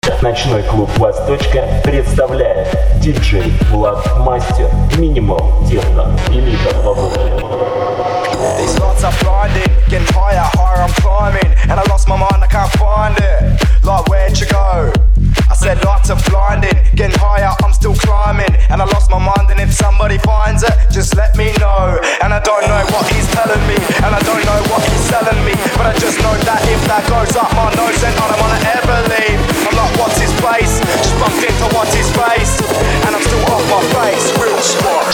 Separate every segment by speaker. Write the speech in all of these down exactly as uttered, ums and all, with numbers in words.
Speaker 1: Ночной клуб «Восточка» представляет диджей Влад Мастер, минимал техно, элита по воздуху.
Speaker 2: These lights are blinding, getting higher, higher I'm climbing, and I lost my mind, I can't find it. Like where'd you go? I said lights are blinding, getting higher, I'm still climbing, and I lost my mind. And if somebody finds it, just let me know. And I don't know what he's telling me, and I don't know what he's selling me, but I just know that if that goes up my nose, then I don't wanna ever leave. I'm like, what's his place? Just bumped into what's his face, and I'm still off my face. Real sparks.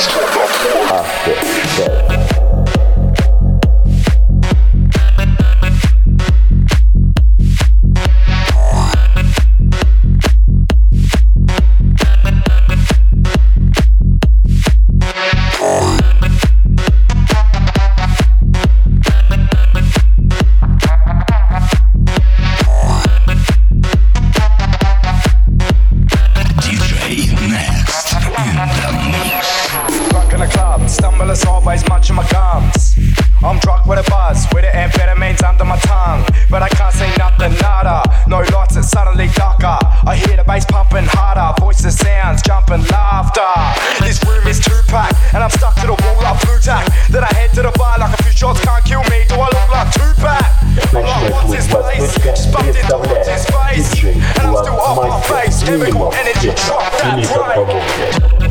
Speaker 2: I'm drunk with a buzz, with the amphetamines under my tongue, but I can't see nothing, nada. No lights, it's suddenly darker. I hear the bass pumping harder, voices, sounds, jumping, laughter. This room is too packed, and I'm stuck to the wall like blue tack. Then I head to the bar like a few shots can't kill me. Do I look like Tupac?
Speaker 1: Ночной клуб «Восточка» представляет диджей Влад Мастер, минимал техно, элита по воздуху.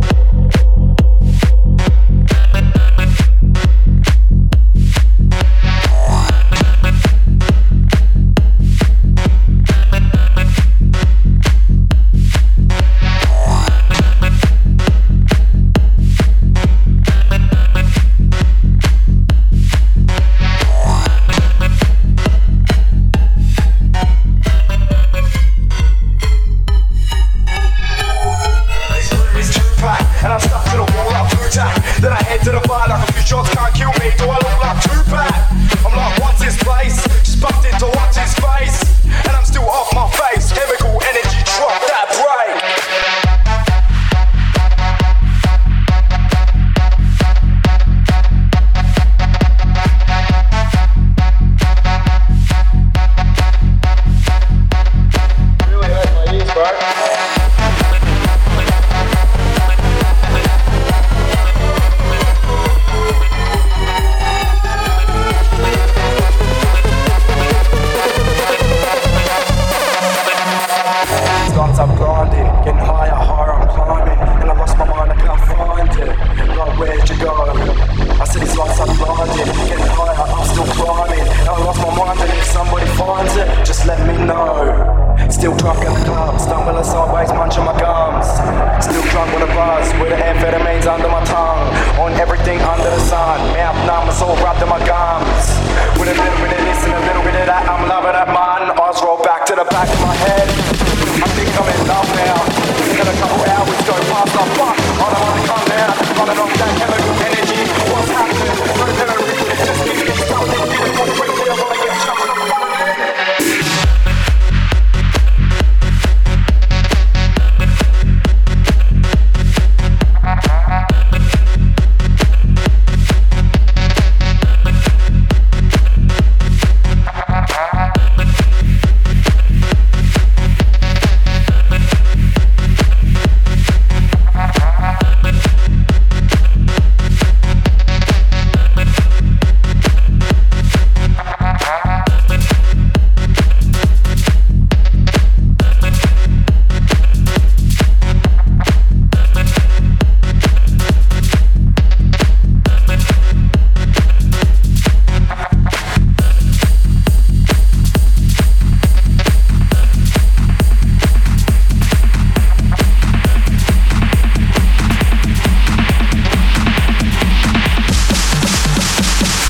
Speaker 2: Still drunk in the club, stumbling sideways, munching my gums. Still drunk with a buzz, with the amphetamines under my tongue. On everything under the sun, mouth numb, it's all wrapped in my gums. With a little bit of this and a little bit of that, I'm loving that man. Eyes roll back to the back of my head.